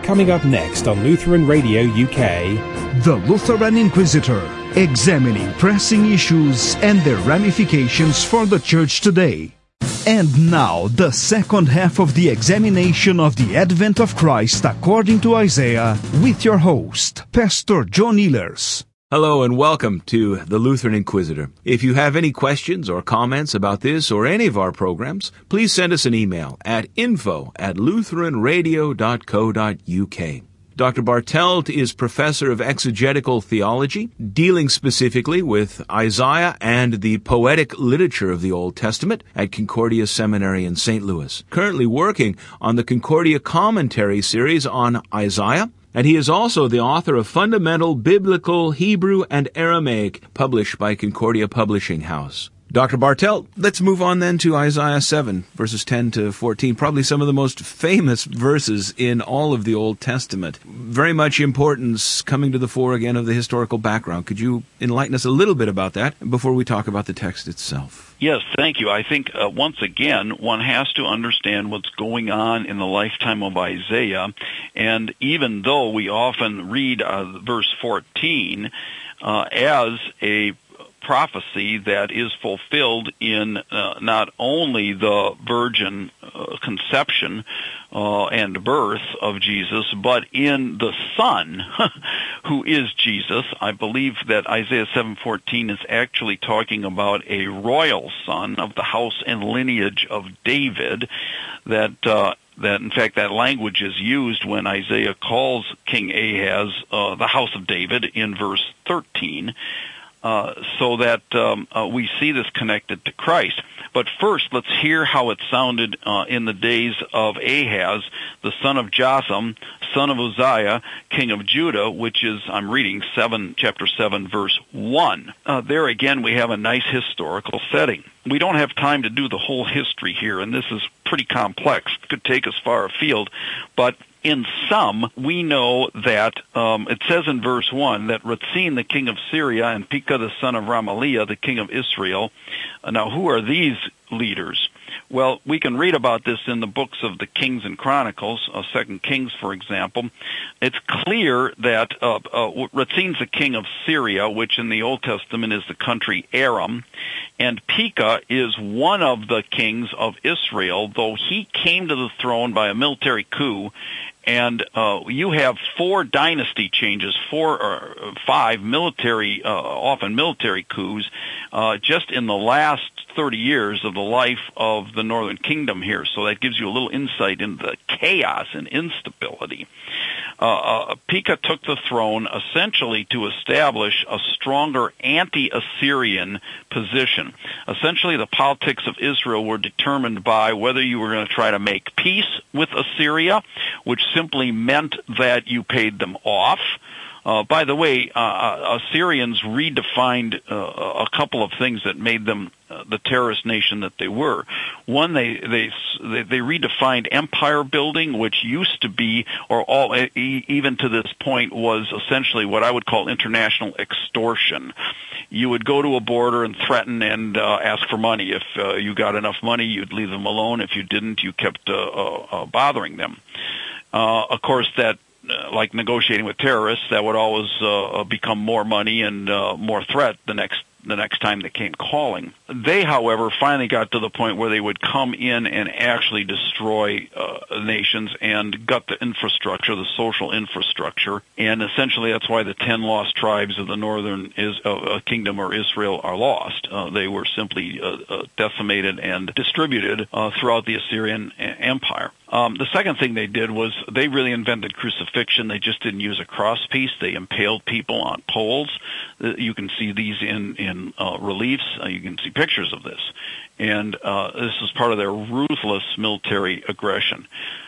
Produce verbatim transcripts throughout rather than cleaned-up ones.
Coming up next on Lutheran Radio U K, The Lutheran Inquisitor, examining pressing issues and their ramifications for the Church today. And now, the second half of the examination of the advent of Christ according to Isaiah, with your host, Pastor John Ehlers. Hello and welcome to the Lutheran Inquisitor. If you have any questions or comments about this or any of our programs, please send us an email at info at lutheran radio dot co dot u k. Doctor Bartelt is professor of exegetical theology, dealing specifically with Isaiah and the poetic literature of the Old Testament at Concordia Seminary in Saint Louis, currently working on the Concordia Commentary series on Isaiah, and he is also the author of Fundamental Biblical Hebrew and Aramaic, published by Concordia Publishing House. Doctor Bartelt, let's move on then to Isaiah seven, verses ten to fourteen, probably some of the most famous verses in all of the Old Testament. Very much importance coming to the fore again of the historical background. Could you enlighten us a little bit about that before we talk about the text itself? Yes, thank you. I think, uh, once again, one has to understand what's going on in the lifetime of Isaiah. And even though we often read uh, verse fourteen uh, as a prophecy that is fulfilled in uh, not only the virgin uh, conception uh, and birth of Jesus, but in the Son, who is Jesus. I believe that Isaiah seven fourteen is actually talking about a royal son of the house and lineage of David, that uh, that in fact that language is used when Isaiah calls King Ahaz uh, the house of David in verse thirteen. Uh, so that um, uh, we see this connected to Christ. But first, let's hear how it sounded uh, in the days of Ahaz, the son of Jotham, son of Uzziah, king of Judah, which is, I'm reading seven, chapter seven, verse one. Uh, there again, we have a nice historical setting. We don't have time to do the whole history here, and this is pretty complex. It could take us far afield, but in sum, we know that um, it says in verse one that Rezin, the king of Syria, and Pekah, the son of Ramaliah, the king of Israel. Uh, now, who are these leaders? Well, we can read about this in the books of the Kings and Chronicles, uh, Second Kings, for example. It's clear that uh, uh, Rezin's the king of Syria, which in the Old Testament is the country Aram, and Pekah is one of the kings of Israel, though he came to the throne by a military coup. And uh, you have four dynasty changes, four or five military, uh, often military coups, uh, just in the last thirty years of the life of the Northern Kingdom here. So that gives you a little insight into the chaos and instability. Uh, uh, Pekah took the throne essentially to establish a stronger anti-Assyrian position. Essentially, the politics of Israel were determined by whether you were going to try to make peace with Assyria, which simply meant that you paid them off. Uh, by the way, uh, Assyrians redefined uh, a couple of things that made them uh, the terrorist nation that they were. One, they, they they they redefined empire building, which used to be, or all even to this point, was essentially what I would call international extortion. You would go to a border and threaten and uh, ask for money. If uh, you got enough money, you'd leave them alone. If you didn't, you kept uh, uh, uh, bothering them. Uh, of course, that Uh, like negotiating with terrorists, that would always uh, become more money and uh, more threat the next the next time they came calling. They, however, finally got to the point where they would come in and actually destroy uh, nations and gut the infrastructure, the social infrastructure. And essentially that's why the ten lost tribes of the northern is, uh, kingdom or Israel are lost. Uh, they were simply uh, uh, decimated and distributed uh, throughout the Assyrian Empire. Um, the second thing they did was they really invented crucifixion. They just didn't use a crosspiece. They impaled people on poles. Uh, you can see these in, in uh, reliefs. Uh, you can see pictures of this. And uh, this is part of their ruthless military aggression.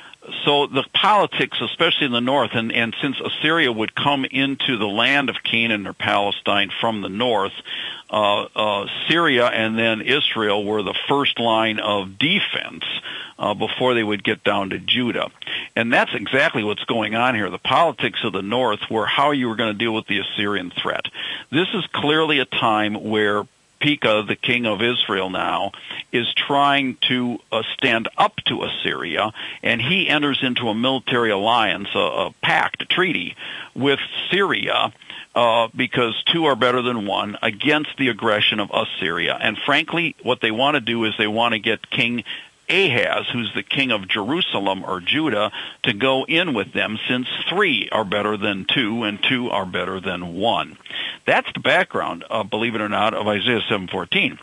So the politics, especially in the north, and, and since Assyria would come into the land of Canaan or Palestine from the north, uh, uh, Syria and then Israel were the first line of defense uh, before they would get down to Judah. And that's exactly what's going on here. The politics of the north were how you were going to deal with the Assyrian threat. This is clearly a time where Pekah, the king of Israel now, is trying to uh, stand up to Assyria, and he enters into a military alliance, a, a pact, a treaty with Syria, uh, because two are better than one, against the aggression of Assyria. And frankly, what they want to do is they want to get King Ahaz, who's the king of Jerusalem or Judah, to go in with them, since three are better than two and two are better than one. That's the background, uh, believe it or not, of Isaiah seven fourteen.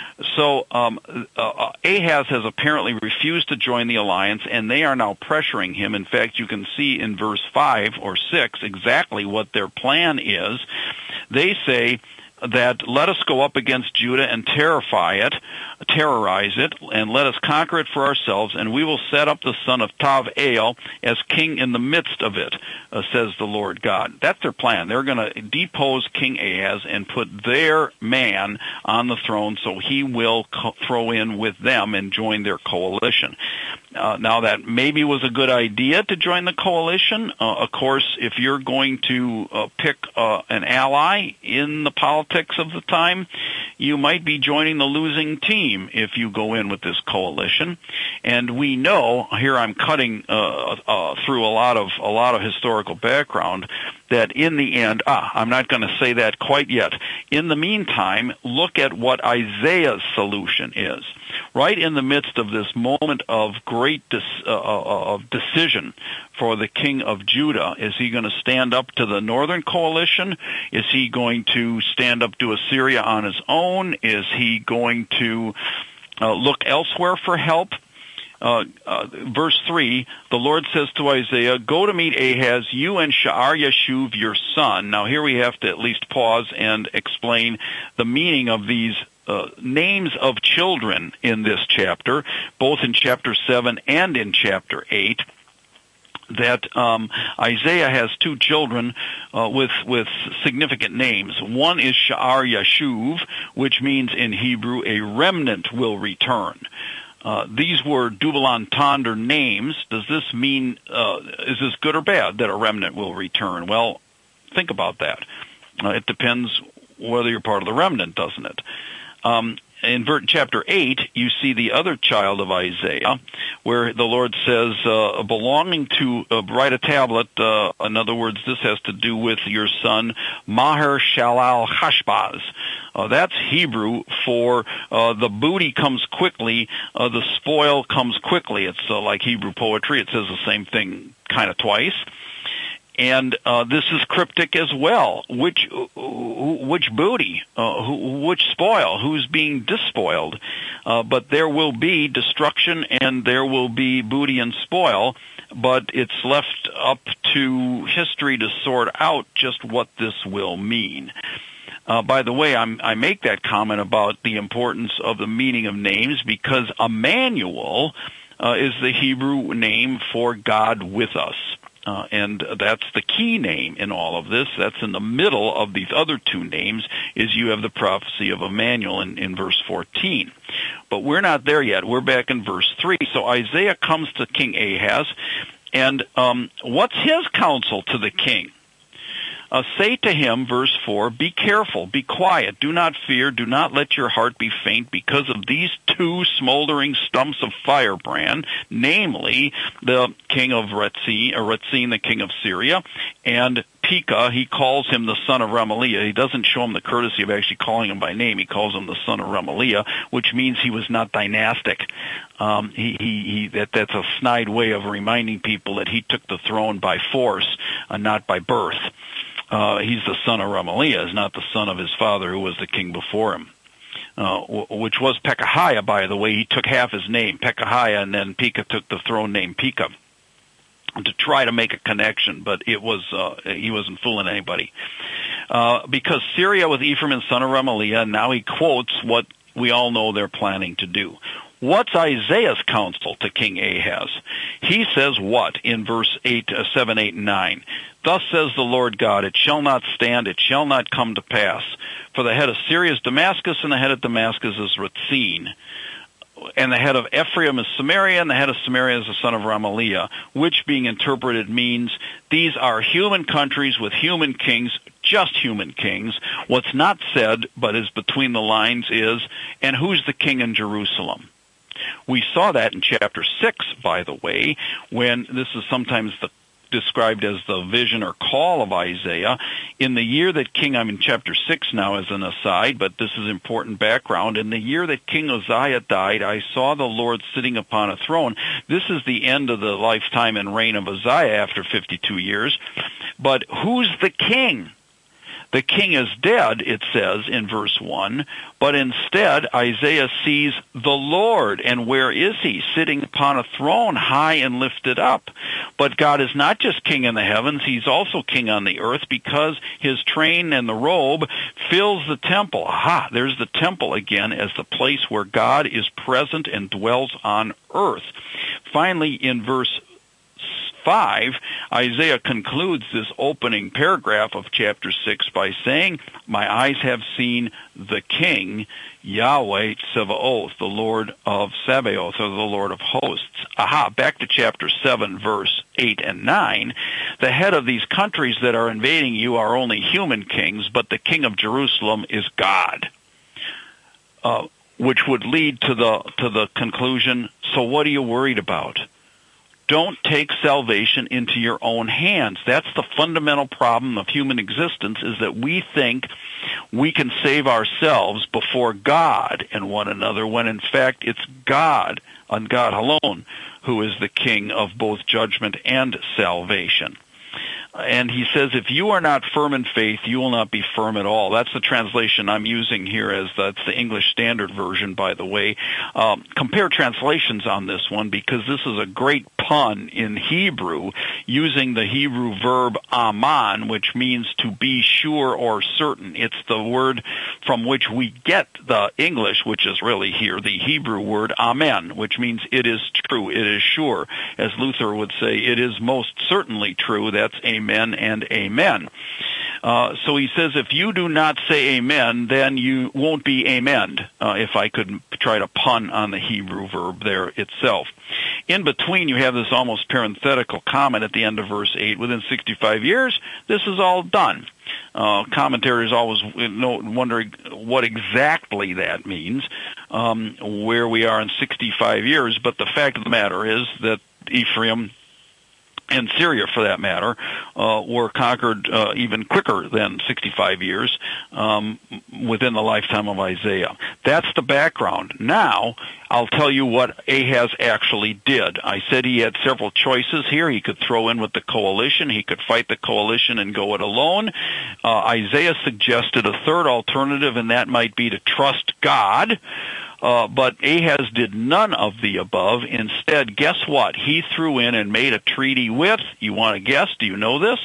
So um, uh, Ahaz has apparently refused to join the alliance, and they are now pressuring him. In fact, you can see in verse five or six exactly what their plan is. They say that let us go up against Judah and terrify it, terrorize it, and let us conquer it for ourselves, and we will set up the son of Tav-el as king in the midst of it, uh, says the Lord God. That's their plan. They're going to depose King Ahaz and put their man on the throne, so he will co- throw in with them and join their coalition. Uh, now, that maybe was a good idea to join the coalition. Uh, of course, if you're going to uh, pick uh, an ally in the politics of the time, you might be joining the losing team if you go in with this coalition. And we know, here I'm cutting uh, uh, through a lot of a lot of historical background, that in the end, ah, I'm not going to say that quite yet. In the meantime, look at what Isaiah's solution is. Right in the midst of this moment of great dis, uh, of decision for the king of Judah, is he going to stand up to the northern coalition? Is he going to stand up to Assyria on his own? Is he going to uh, look elsewhere for help? Uh, uh, verse three, the Lord says to Isaiah, go to meet Ahaz, you and Sha'ar-Yashuv, your son. Now here we have to at least pause and explain the meaning of these uh, names of children in this chapter, both in chapter seven and in chapter eight. That um, Isaiah has two children uh, with with significant names. One is Sha'ar-Yashuv, which means in Hebrew, a remnant will return. Uh, these were double entendre names. Does this mean, uh, is this good or bad that a remnant will return? Well, think about that. Uh, it depends whether you're part of the remnant, doesn't it? Um, in chapter eight, you see the other child of Isaiah, where the Lord says, uh, belonging to, uh, write a tablet, uh, in other words, this has to do with your son, Maher-Shalal-Hashbaz. Uh, that's Hebrew for uh, the booty comes quickly, uh, the spoil comes quickly. It's uh, like Hebrew poetry. It says the same thing kind of twice. And uh, this is cryptic as well. Which which booty? Uh, who, which spoil? Who's being despoiled? Uh, but there will be destruction and there will be booty and spoil, but it's left up to history to sort out just what this will mean. Uh, by the way, I'm, I make that comment about the importance of the meaning of names because Emmanuel uh, is the Hebrew name for God with us. Uh, and that's the key name in all of this. That's in the middle of these other two names, is you have the prophecy of Emmanuel in, in verse fourteen. But we're not there yet. We're back in verse three. So Isaiah comes to King Ahaz, and um, what's his counsel to the king? Uh, say to him, verse four, be careful, be quiet, do not fear, do not let your heart be faint because of these two smoldering stumps of firebrand, namely the king of Rezin, or Rezin, the king of Syria, and Pekah. He calls him the son of Remaliah. He doesn't show him the courtesy of actually calling him by name. He calls him the son of Remaliah, which means he was not dynastic. Um, he, he, he, that, that's a snide way of reminding people that he took the throne by force, uh, not by birth. Uh, he's the son of Remaliah, is not the son of his father who was the king before him, uh, w- which was Pekahiah, by the way. He took half his name, Pekahiah, and then Pekah took the throne name Pekah to try to make a connection, but it was uh, he wasn't fooling anybody. Uh, because Syria was Ephraim and son of Remaliah, and now he quotes what we all know they're planning to do. What's Isaiah's counsel to King Ahaz? He says what in verse eight, uh, seven, eight, and nine? Thus says the Lord God, it shall not stand, it shall not come to pass. For the head of Syria is Damascus, and the head of Damascus is Rezin. And the head of Ephraim is Samaria, and the head of Samaria is the son of Remaliah, which being interpreted means these are human countries with human kings just human kings. What's not said, but is between the lines, is, and who's the king in Jerusalem? We saw that in chapter six, by the way, when this is sometimes the described as the vision or call of Isaiah. In the year that King, I'm in chapter six now as an aside, but this is important background. In the year that King Uzziah died, I saw the Lord sitting upon a throne. This is the end of the lifetime and reign of Uzziah after fifty-two years. But who's the king? The king is dead, it says in verse one, but instead Isaiah sees the Lord. And where is he? Sitting upon a throne, high and lifted up. But God is not just king in the heavens, he's also king on the earth, because his train and the robe fills the temple. Aha, there's the temple again as the place where God is present and dwells on earth. Finally, in verse five, Isaiah concludes this opening paragraph of chapter six by saying, my eyes have seen the King, Yahweh Tsevaoth, the Lord of Sabaoth, or the Lord of hosts. Aha, back to chapter seven, verse eight and nine. The head of these countries that are invading you are only human kings, but the King of Jerusalem is God. Uh, which would lead to the to the conclusion, so what are you worried about? Don't take salvation into your own hands. That's the fundamental problem of human existence, is that we think we can save ourselves before God and one another, when in fact it's God, and God alone, who is the King of both judgment and salvation. And he says, if you are not firm in faith, you will not be firm at all. That's the translation I'm using here, as that's the English Standard Version, by the way. Um, compare translations on this one, because this is a great pun in Hebrew, using the Hebrew verb aman, which means to be sure or certain. It's the word from which we get the English, which is really here the Hebrew word amen, which means it is true, it is sure. As Luther would say, it is most certainly true. That's amen and amen. Uh, so he says, if you do not say amen, then you won't be amened, uh, if I could try to pun on the Hebrew verb there itself. In between, you have this almost parenthetical comment at the end of verse eight. Within sixty-five years, this is all done. Uh, commentators always wondering what exactly that means, um, where we are in sixty-five years. But the fact of the matter is that Ephraim and Syria, for that matter, uh, were conquered uh, even quicker than sixty-five years um, within the lifetime of Isaiah. That's the background. Now, I'll tell you what Ahaz actually did. I said he had several choices here. He could throw in with the coalition. He could fight the coalition and go it alone. Uh, Isaiah suggested a third alternative, and that might be to trust God. Uh, but Ahaz did none of the above. Instead, guess what? He threw in and made a treaty with, you want to guess, do you know this?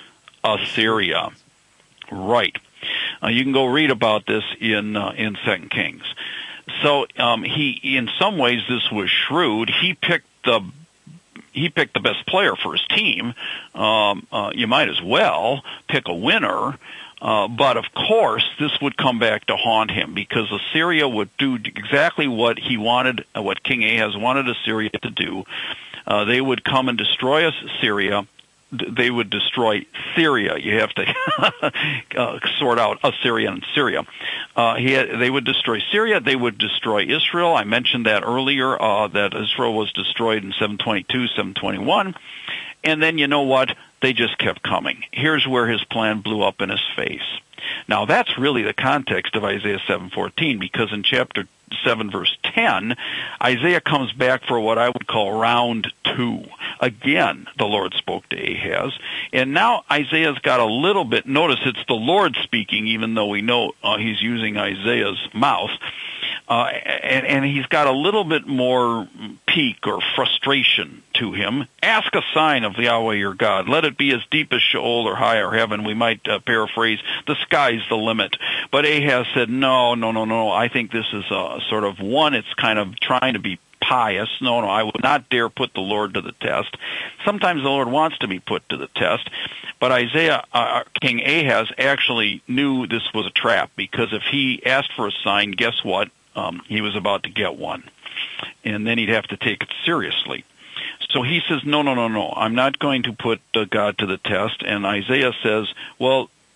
Assyria. Right. Uh, you can go read about this in uh, in Second Kings. So um, he, in some ways, this was shrewd. He picked the he picked the best player for his team. Um, uh, you might as well pick a winner. Uh, but of course, this would come back to haunt him, because Assyria would do exactly what he wanted, uh, what King Ahaz wanted Assyria to do. Uh, they would come and destroy Assyria. They would destroy Syria. You have to uh, sort out Assyria and Syria. Uh, he had, they would destroy Syria. They would destroy Israel. I mentioned that earlier, uh, that Israel was destroyed in seven twenty-two, seven twenty-one. And then, you know what? They just kept coming. Here's where his plan blew up in his face. Now, that's really the context of Isaiah seven fourteen, because in chapter seven, verse ten, Isaiah comes back for what I would call round two. Again, the Lord spoke to Ahaz. And now Isaiah's got a little bit, notice it's the Lord speaking, even though we know uh, he's using Isaiah's mouth. Uh, and, and he's got a little bit more pique or frustration to him. Ask a sign of Yahweh your God. Let it be as deep as Sheol or high or heaven. We might uh, paraphrase, the sky's the limit. But Ahaz said, no, no, no, no. I think this is a sort of one, it's kind of trying to be pious. No, no, I would not dare put the Lord to the test. Sometimes the Lord wants to be put to the test. But Isaiah, uh, King Ahaz, actually knew this was a trap, because if he asked for a sign, guess what? Um, he was about to get one. And then he'd have to take it seriously. So he says, no, no, no, no, I'm not going to put uh, God to the test. And Isaiah says, well,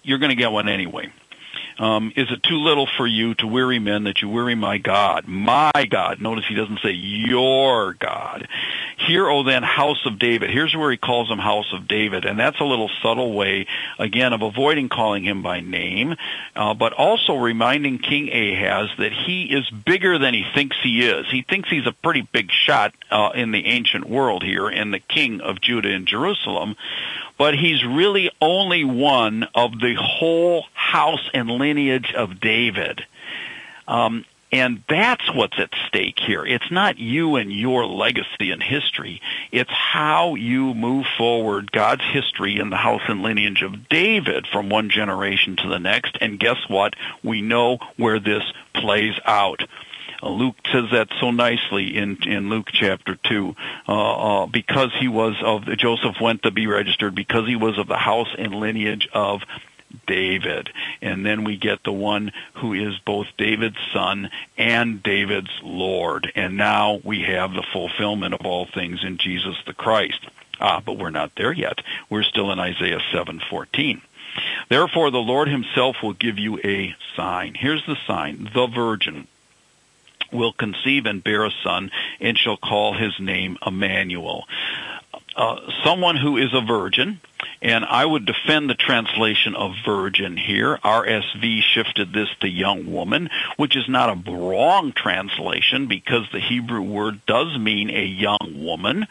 you're going to get one anyway. Um, is it too little for you to weary men that you weary my God? My God. Notice he doesn't say your God. Hear, O then, house of David. Here's where he calls him house of David. And that's a little subtle way, again, of avoiding calling him by name, uh, but also reminding King Ahaz that he is bigger than he thinks he is. He thinks he's a pretty big shot uh, in the ancient world here, and the king of Judah and Jerusalem. But he's really only one of the whole house and lineage of David. Um, and that's what's at stake here. It's not you and your legacy and history. It's how you move forward God's history in the house and lineage of David from one generation to the next. And guess what? We know where this plays out. Luke says that so nicely in, in Luke chapter two. Uh, uh, because he was of, Joseph went to be registered because he was of the house and lineage of David. And then we get the one who is both David's son and David's Lord. And now we have the fulfillment of all things in Jesus the Christ. Ah, but we're not there yet. We're still in Isaiah seven fourteen. Therefore the Lord himself will give you a sign. Here's the sign. The virgin will conceive and bear a son, and shall call his name Emmanuel. Uh, someone who is a virgin, and I would defend the translation of virgin here. R S V shifted this to young woman, which is not a wrong translation because the Hebrew word does mean a young woman.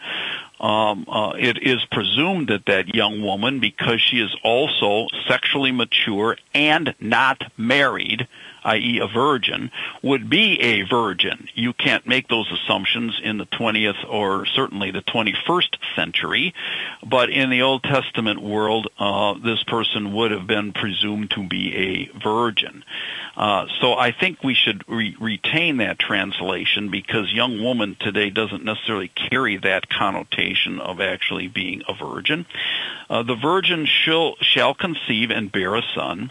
Um, uh, it is presumed that that young woman, because she is also sexually mature and not married, that is a virgin, would be a virgin. You can't make those assumptions in the twentieth or certainly the twenty-first century, but in the Old Testament world, uh, this person would have been presumed to be a virgin. Uh, so I think we should re- retain that translation because young woman today doesn't necessarily carry that connotation of actually being a virgin. Uh, the virgin shall, shall conceive and bear a son.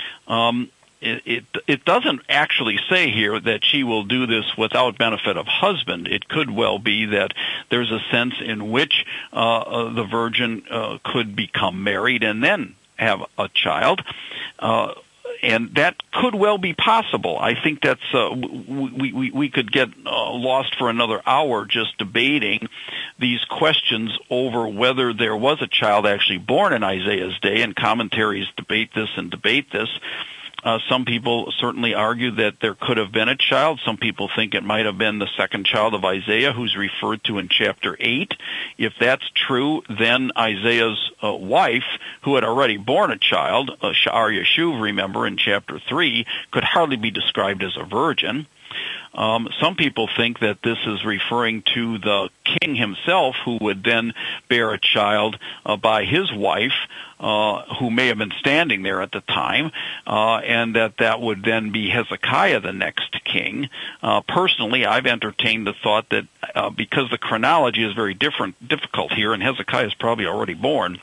Um, It, it it doesn't actually say here that she will do this without benefit of husband. It could well be that there's a sense in which uh, uh, the virgin uh, could become married and then have a child, uh, and that could well be possible. I think that's uh, we, we we could get uh, lost for another hour just debating these questions over whether there was a child actually born in Isaiah's day, and commentaries debate this and debate this. Uh, some people certainly argue that there could have been a child. Some people think it might have been the second child of Isaiah, who's referred to in chapter eight. If that's true, then Isaiah's uh, wife, who had already borne a child, uh, Sha'ar Yashuv, remember, in chapter three, could hardly be described as a virgin. Um, some people think that this is referring to the king himself, who would then bear a child uh, by his wife, uh, who may have been standing there at the time, uh, and that that would then be Hezekiah, the next king. Uh, personally, I've entertained the thought that uh, because the chronology is very different, difficult here, and Hezekiah is probably already born,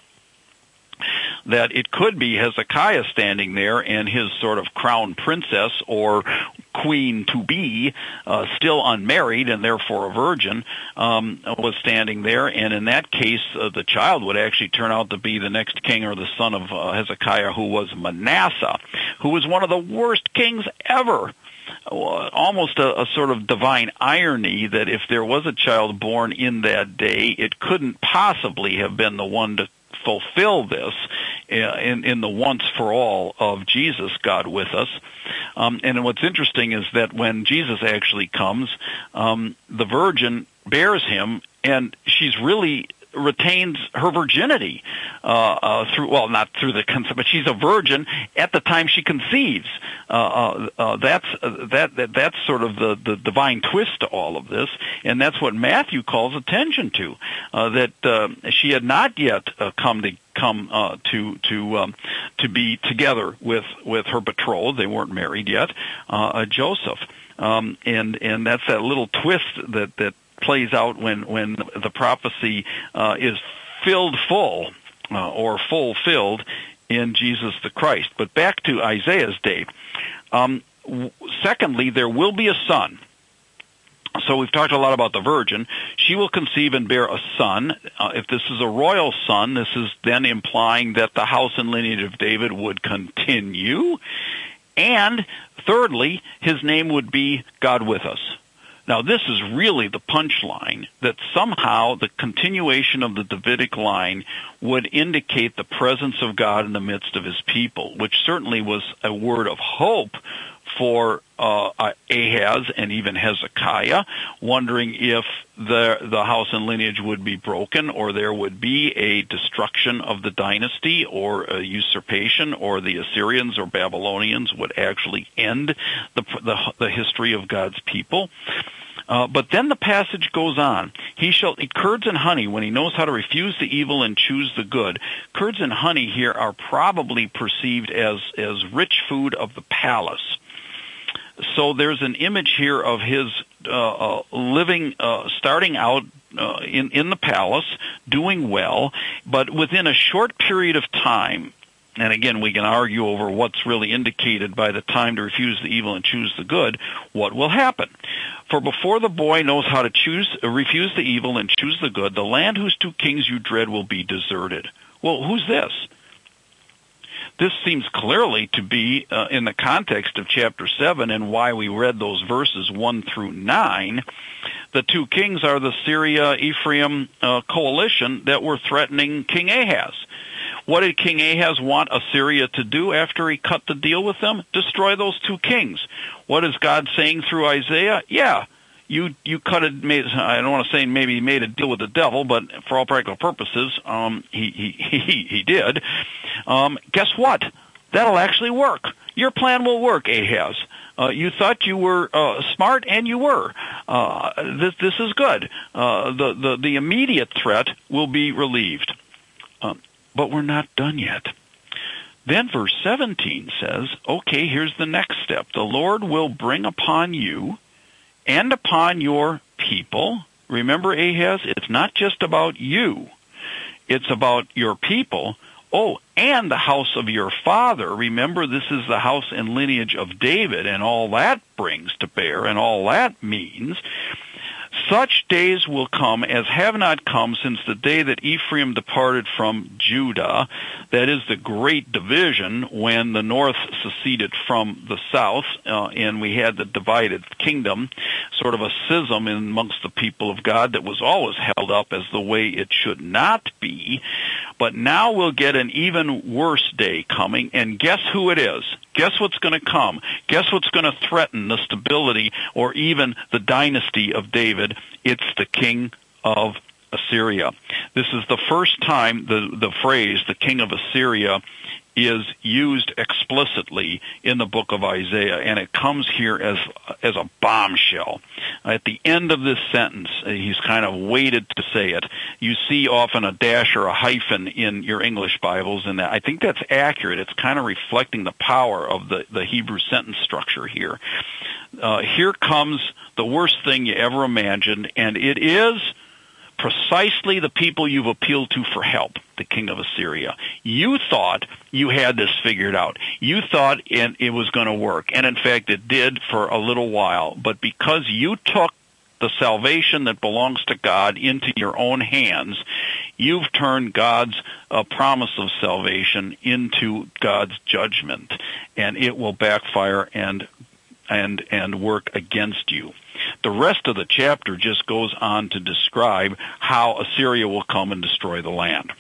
that it could be Hezekiah standing there and his sort of crown princess or queen-to-be, uh, still unmarried and therefore a virgin, um, was standing there. And in that case, uh, the child would actually turn out to be the next king or the son of uh, Hezekiah, who was Manasseh, who was one of the worst kings ever. Almost a, a sort of divine irony that if there was a child born in that day, it couldn't possibly have been the one to fulfill this in, in the once for all of Jesus, God with us. Um, and what's interesting is that when Jesus actually comes, um, the virgin bears him, and she's really retains her virginity uh, uh, through, well, not through the concept, but she's a virgin at the time she conceives. Uh, uh, uh, that's uh, that, that that's sort of the, the divine twist to all of this, and that's what Matthew calls attention to. Uh, that uh, she had not yet uh, come to come uh, to to um, to be together with with her betrothed. They weren't married yet, uh, uh, Joseph, um, and and that's that little twist that that. plays out when, when the prophecy uh, is filled full uh, or fulfilled in Jesus the Christ. But back to Isaiah's day. Um, w- secondly, there will be a son. So we've talked a lot about the virgin. She will conceive and bear a son. Uh, if this is a royal son, this is then implying that the house and lineage of David would continue. And thirdly, his name would be God with us. Now, this is really the punchline, that somehow the continuation of the Davidic line would indicate the presence of God in the midst of his people, which certainly was a word of hope for uh, Ahaz and even Hezekiah, wondering if the the house and lineage would be broken, or there would be a destruction of the dynasty, or a usurpation, or the Assyrians or Babylonians would actually end the the, the history of God's people. Uh, but then the passage goes on. He shall eat curds and honey when he knows how to refuse the evil and choose the good. Curds and honey here are probably perceived as, as rich food of the palace. So there's an image here of his uh, uh, living, uh, starting out uh, in, in the palace, doing well, but within a short period of time, and again, we can argue over what's really indicated by the time to refuse the evil and choose the good, what will happen? For before the boy knows how to choose, uh, refuse the evil and choose the good, the land whose two kings you dread will be deserted. Well, who's this? This seems clearly to be uh, in the context of chapter seven and why we read those verses one through nine. The two kings are the Syria-Ephraim uh, coalition that were threatening King Ahaz. What did King Ahaz want Assyria to do after he cut the deal with them? Destroy those two kings. What is God saying through Isaiah? Yeah, you you cut it. Made, I don't want to say maybe he made a deal with the devil, but for all practical purposes, um, he he he, he did. Um, guess what? That'll actually work. Your plan will work, Ahaz. Uh, you thought you were uh, smart, and you were. Uh, this this is good. Uh, the the the immediate threat will be relieved. Um, But we're not done yet. Then verse seventeen says, okay, here's the next step. The Lord will bring upon you and upon your people. Remember, Ahaz, it's not just about you. It's about your people. Oh, and the house of your father. Remember, this is the house and lineage of David, and all that brings to bear, and all that means. Such days will come as have not come since the day that Ephraim departed from Judah. That is the great division when the north seceded from the south, uh, and we had the divided kingdom, sort of a schism amongst the people of God that was always held up as the way it should not be. But now we'll get an even worse day coming, and guess who it is? Guess what's going to come? Guess what's going to threaten the stability or even the dynasty of David? It's the king of Assyria. This is the first time the, the phrase, the king of Assyria, is used explicitly in the book of Isaiah, and it comes here as as a bombshell. At the end of this sentence, he's kind of waited to say it. You see often a dash or a hyphen in your English Bibles, and I think that's accurate. It's kind of reflecting the power of the, the Hebrew sentence structure here. Uh, here comes the worst thing you ever imagined, and it is precisely the people you've appealed to for help, the king of Assyria. You thought you had this figured out. You thought it, it was going to work. And in fact, it did for a little while. But because you took the salvation that belongs to God into your own hands, you've turned God's uh, promise of salvation into God's judgment. And it will backfire and and and work against you. The rest of the chapter just goes on to describe how Assyria will come and destroy the land.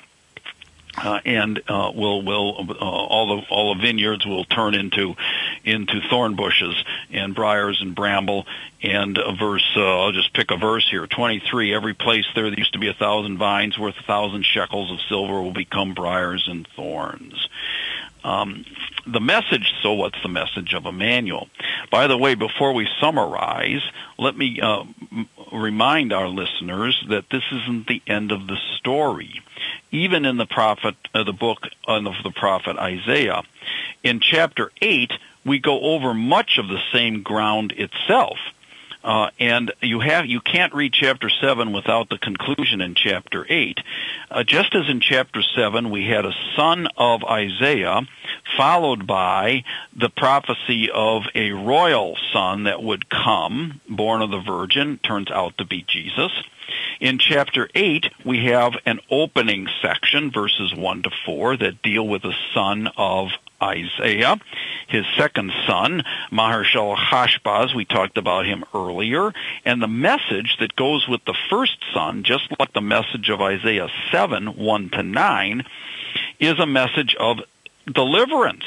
Uh, and uh, will will uh, all the all the vineyards will turn into into thorn bushes and briars and bramble. And a verse, uh, I'll just pick a verse here, twenty-three. Every place there that used to be a thousand vines worth a thousand shekels of silver will become briars and thorns. Um, the message, so what's the message of Emmanuel? By the way, before we summarize, let me uh, m- remind our listeners that this isn't the end of the story. Even in the prophet, uh, the book of the prophet Isaiah, in chapter eight, we go over much of the same ground itself. Uh, and you have you can't read chapter seven without the conclusion in chapter eight. Uh, just as in chapter seven we had a son of Isaiah followed by the prophecy of a royal son that would come, born of the Virgin, turns out to be Jesus. In chapter eight, we have an opening section, verses one to four, that deal with the son of Isaiah. His second son, Maher-shalal-Hash-Baz, we talked about him earlier, and the message that goes with the first son, just like the message of Isaiah seven, one to nine, is a message of deliverance.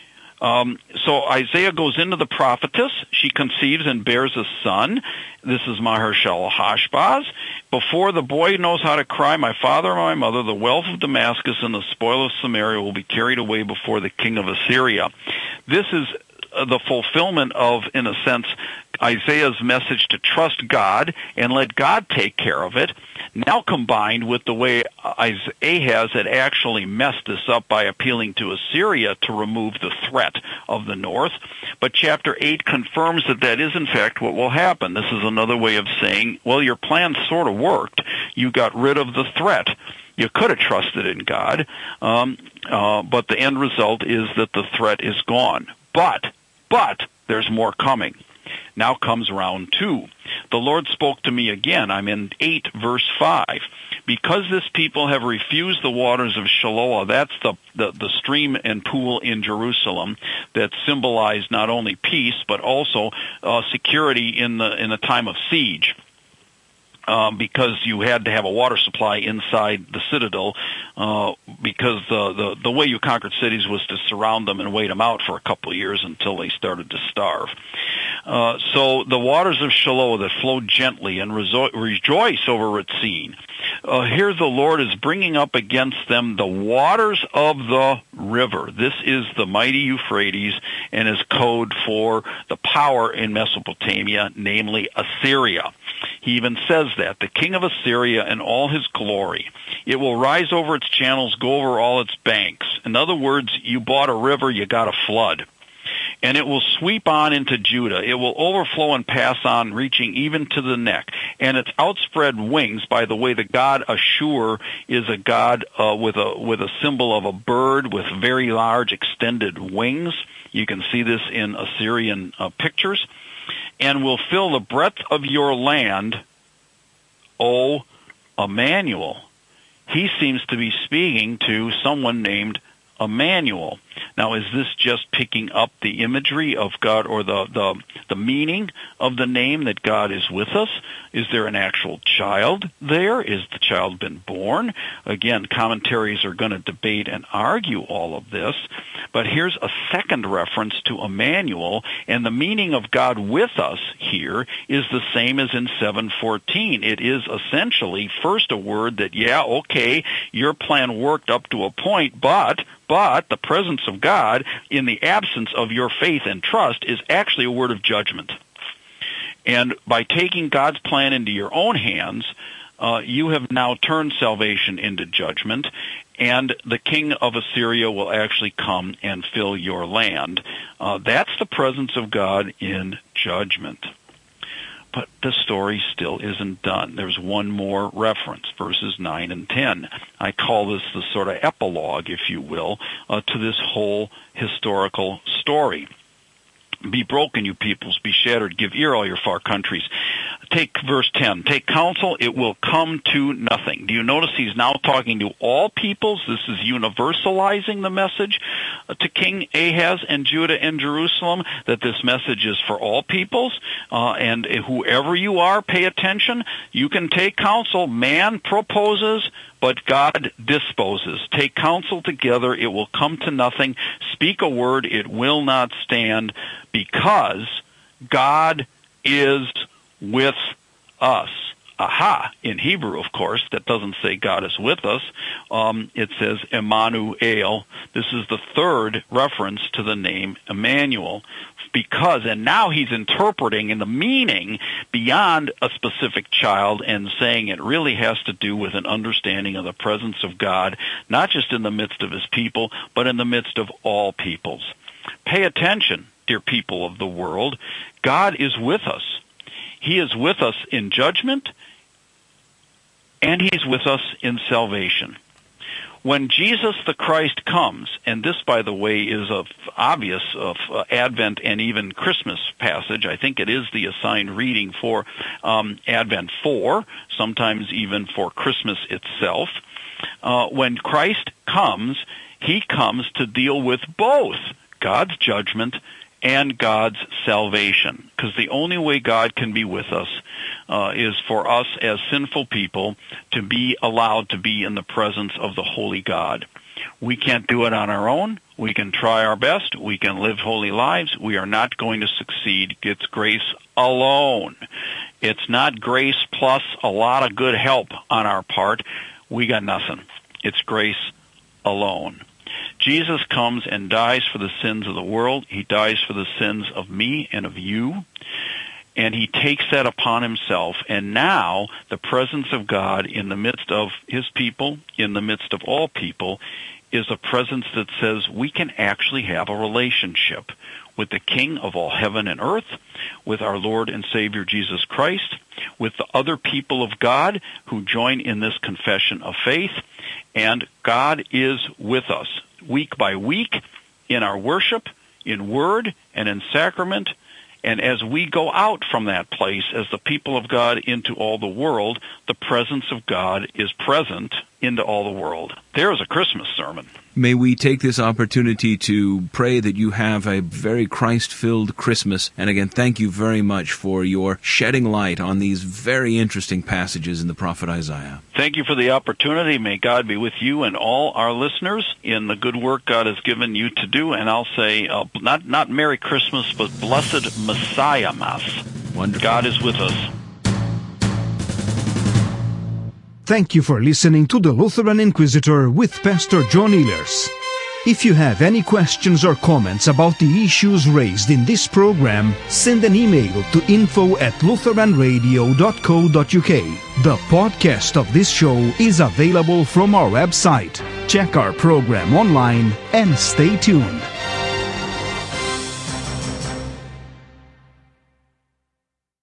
Um, so Isaiah goes into the prophetess. She conceives and bears a son. This is Maher-shalal-Hash-Baz. Before the boy knows how to cry, my father and my mother, the wealth of Damascus and the spoil of Samaria will be carried away before the king of Assyria. This is the fulfillment of, in a sense, Isaiah's message to trust God and let God take care of it, now combined with the way Ahaz had actually messed this up by appealing to Assyria to remove the threat of the north. But chapter eight confirms that that is in fact what will happen. This is another way of saying, well, your plan sort of worked. You got rid of the threat. You could have trusted in God, um, uh, but the end result is that the threat is gone. But, but, there's more coming. Now comes round two. The Lord spoke to me again. I'm in eight, verse five. Because this people have refused the waters of Shiloah, that's the, the, the stream and pool in Jerusalem that symbolized not only peace, but also uh, security in the in the time of siege. Um, because you had to have a water supply inside the citadel, uh, because the, the the way you conquered cities was to surround them and wait them out for a couple of years until they started to starve. Uh, so the waters of Shiloah that flow gently and rejo- rejoice over Ritzin. Uh, here the Lord is bringing up against them the waters of the river. This is the mighty Euphrates and is code for the power in Mesopotamia, namely Assyria. He even says that, the king of Assyria in all his glory. It will rise over its channels, go over all its banks. In other words, you bought a river, you got a flood. And it will sweep on into Judah. It will overflow and pass on, reaching even to the neck. And its outspread wings, by the way, the god Ashur is a god uh, with a with a symbol of a bird with very large extended wings. You can see this in Assyrian uh, pictures. And will fill the breadth of your land, O Emmanuel. He seems to be speaking to someone named Emmanuel. Now, is this just picking up the imagery of God or the, the the meaning of the name that God is with us? Is there an actual child there? Is the child been born? Again, commentaries are going to debate and argue all of this. But here's a second reference to Emmanuel, and the meaning of God with us here is the same as in seven fourteen. It is essentially first a word that, yeah, okay, your plan worked up to a point, but But the presence of God in the absence of your faith and trust is actually a word of judgment. And by taking God's plan into your own hands, uh, you have now turned salvation into judgment, and the king of Assyria will actually come and fill your land. Uh, that's the presence of God in judgment. But the story still isn't done. There's one more reference, verses nine and ten. I call this the sort of epilogue, if you will, uh, to this whole historical story. Be broken, you peoples, be shattered, give ear, all your far countries. Take verse ten. Take counsel, it will come to nothing. Do you notice he's now talking to all peoples? This is universalizing the message to King Ahaz and Judah and Jerusalem, that this message is for all peoples. Uh, and whoever you are, pay attention. You can take counsel. Man proposes, but God disposes. Take counsel together, it will come to nothing. Speak a word, it will not stand, because God is with us. Aha! In Hebrew, of course, that doesn't say God is with us. Um, it says Emmanuel. This is the third reference to the name Emmanuel. Because, and now he's interpreting in the meaning beyond a specific child and saying it really has to do with an understanding of the presence of God, not just in the midst of his people, but in the midst of all peoples. Pay attention, dear people of the world. God is with us. He is with us in judgment, and he's with us in salvation. when Jesus the Christ comes, and this, by the way, is a obvious of uh, Advent and even Christmas passage. I think it is the assigned reading for um, Advent four, sometimes even for Christmas itself. Uh, when Christ comes, he comes to deal with both God's judgment and God's salvation. Because the only way God can be with us uh, is for us as sinful people to be allowed to be in the presence of the holy God. We can't do it on our own. We can try our best. We can live holy lives. We are not going to succeed. It's grace alone. It's not grace plus a lot of good help on our part. We got nothing. It's grace alone. Jesus comes and dies for the sins of the world. He dies for the sins of me and of you. And he takes that upon himself. And now the presence of God in the midst of his people, in the midst of all people, is a presence that says we can actually have a relationship with the King of all heaven and earth, with our Lord and Savior Jesus Christ, with the other people of God who join in this confession of faith. And God is with us week by week in our worship, in word, and in sacrament. And as we go out from that place as the people of God into all the world, the presence of God is present into all the world. There is a Christmas sermon. May we take this opportunity to pray that you have a very Christ-filled Christmas. And again, thank you very much for your shedding light on these very interesting passages in the prophet Isaiah. Thank you for the opportunity. May God be with you and all our listeners in the good work God has given you to do. And I'll say, uh, not, not Merry Christmas, but Blessed Messiah Mass. Wonderful. God is with us. Thank you for listening to the Lutheran Inquisitor with Pastor John Ehlers. If you have any questions or comments about the issues raised in this program, send an email to info at lutheran radio dot co dot uk. The podcast of this show is available from our website. Check our program online and stay tuned.